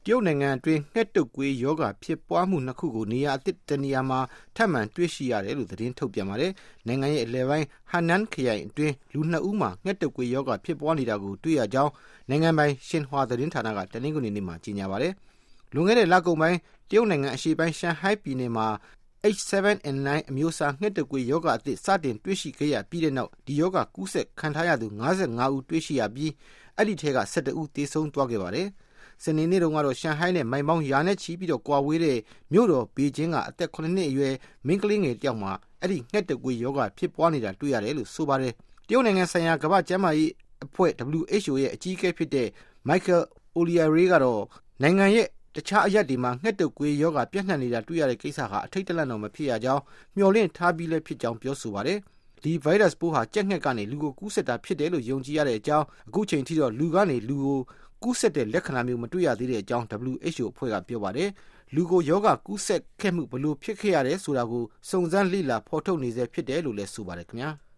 ရုတ်နိုင်ငံအတွင်းငှက်တုပ်ကွေးရောဂါဖြစ်ပွားမှု2ခုကိုနေရာအသစ်တစ်နေရာမှာထပ်မံတွေ့ရှိရတယ်လို့သတင်းထုတ်ပြန်ပါတယ်။နိုင်ငံရဲ့အလယ်ပိုင်းဟန်နန်းခရိုင်အတွင်းလူ2ဦးမှာငှက်တုပ်ကွေးရောဂါဖြစ်ပွားနေတာကိုတွေ့ရကြောင်းနိုင်ငံပိုင်ရှင်ဟွာသတင်းဌာနကတနင်္ဂနွေနေ့မှာကြေညာပါတယ်။လွန်ခဲ့တဲ့လကုန်ပိုင်းတရုတ်နိုင်ငံအရှေ့ပိုင်းရှန်ဟိုင်းပြည်နယ်မှာ H7N9 အမျိုးအစားငှက်တုပ်ကွေးရောဂါအသစ်စတင်တွေ့ရှိခဲ့ရပြီးတဲ့နောက်ဒီရောဂါကူးစက်ခံထားရသူ55ဦးတွေ့ရှိရပြီးအဲ့ဒီထဲက12ဦးသေဆုံးသွားခဲ့ပါတယ်။စနေနေ့တုန်းကတော့ရှန်ဟိုင်းနဲ့မိုင်ပေါင်းရာနဲ့ချီပြီးကွာဝေးတဲ့မြို့တော်ဘေကျင်းကအသက်9နှစ်အရွယ်မိန်းကလေးငယ်တယောက်မှာအဲ့ဒီငှက်တုပ်ကွေးရောဂါဖြစ်ပွားနေတာတွေ့ရတယ်လို့ဆိုပါတယ်။တရုတ်နိုင်ငံဆိုင်ရာကမ္ဘာ့ကျန်းမာရေးအဖွဲ့ WHO ရဲ့အကြီးအကဲဖြစ်တဲ့ Michael O'Leary ကတော့နိုင်ငံရဲ့တခြားအရပ်တွေမှာငှက်တုပ်ကွေးရောဂါပြန့်နှံ့နေတာတွေ့ရတဲ့ကိစ္စဟာအထိတ်တလန့်တော့မဖြစ်ရကြောင်းမျှော်လင့်ထားပြီးလည်းဖြစ်ကြောင်းပြောဆိုပါတယ်။ဒီဗိုင်းရပ်စ်ပိုးဟာကြက်ငှက်ကနေလူကိုကူးစက်တာဖြစ်တယ်လို့ယုံကြည်ရတဲ့အကြောင်းအခုချိန်ထိတော့လူကနေလူကိုကူးစက်တဲ့လက္ခဏာမျိုးမတွေ့ရသေးတဲ့အကြောင်း WHO အဖွဲ့ကပြောပါတယ်။လူကိုရောဂါကူးစက်ခဲ့မှုဘယ်လိုဖြစ်ခဲ့ရတယ်ဆိုတာကိုစုံစမ်းလေ့လာဖော်ထုတ်နေဆဲဖြစ်တယ်လို့လည်းဆိုပါတယ်ခင်ဗျာ။